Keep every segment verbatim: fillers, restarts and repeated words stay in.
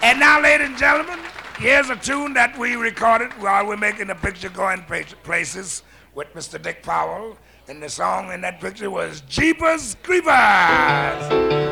And now, ladies and gentlemen, here's a tune that we recorded while we're making the picture going places with Mister Dick Powell. And the song in that picture was Jeepers Creepers.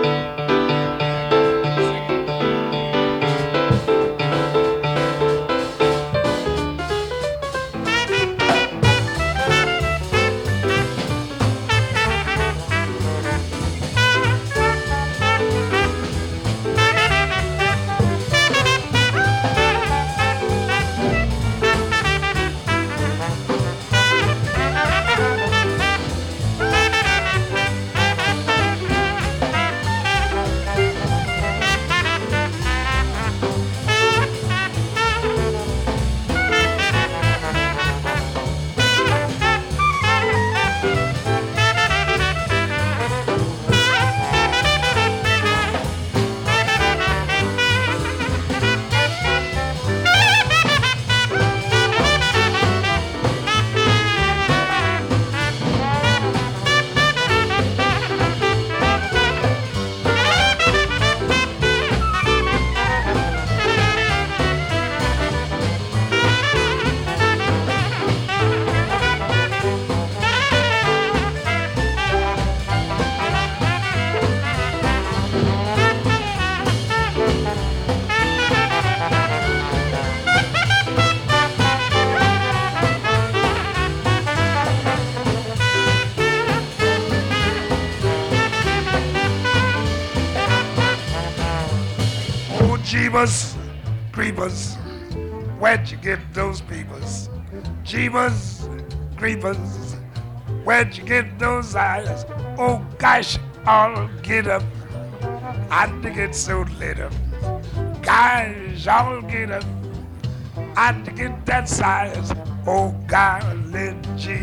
Jeebus Creepers, where'd you get those peepers? Jeebus Creepers, where'd you get those eyes? Oh gosh, I'll get up. I to get so lit up. Gosh, I'll get up. I to get that size. Oh golly gee,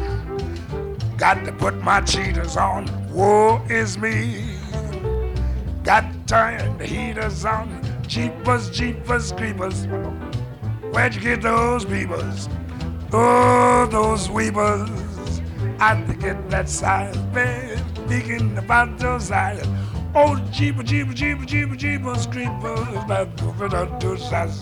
got to put my cheaters on. Woe is me. Got to turn the heaters on. Jeepers, Jeepers, Creepers, where'd you get those peepers? Oh, those weepers, I to get that size, man, speaking about those eyes. Oh, Jeepers, Jeepers, Jeepers, Jeepers, Jeepers, Creepers, man, moving on those sizes.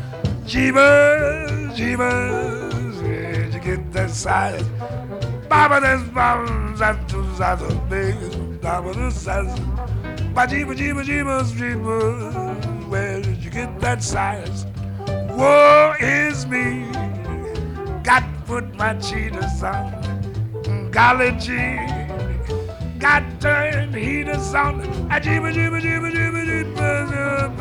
Jeepers, Jeepers, where'd you get that size? Baba, there's bombs, that's two sizes, big, Baba, the sizes. But Jeepers, Jeepers, Jeepers, Jeepers, where did you get that size? Woe is me. Got to put my cheaters on. Golly gee. Got to turn the heaters on. I jeeba, jeeba, jeeba, jeeba,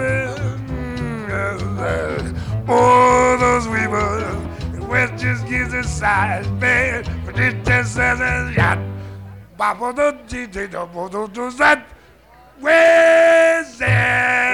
jeeba. Oh, those weavers. West just gives a size. Man, but it just says a yacht. Baba, the that. Where's that?